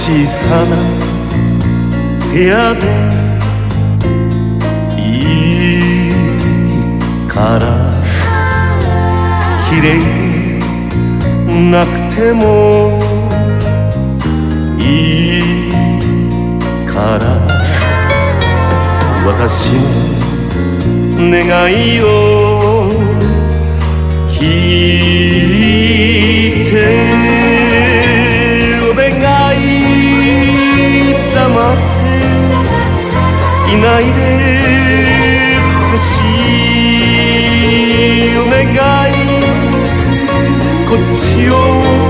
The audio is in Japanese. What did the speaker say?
小さな部屋でいいから綺麗でなくてもいいから私の願いを聞いてお願い黙っていないでほしいお願いこっちを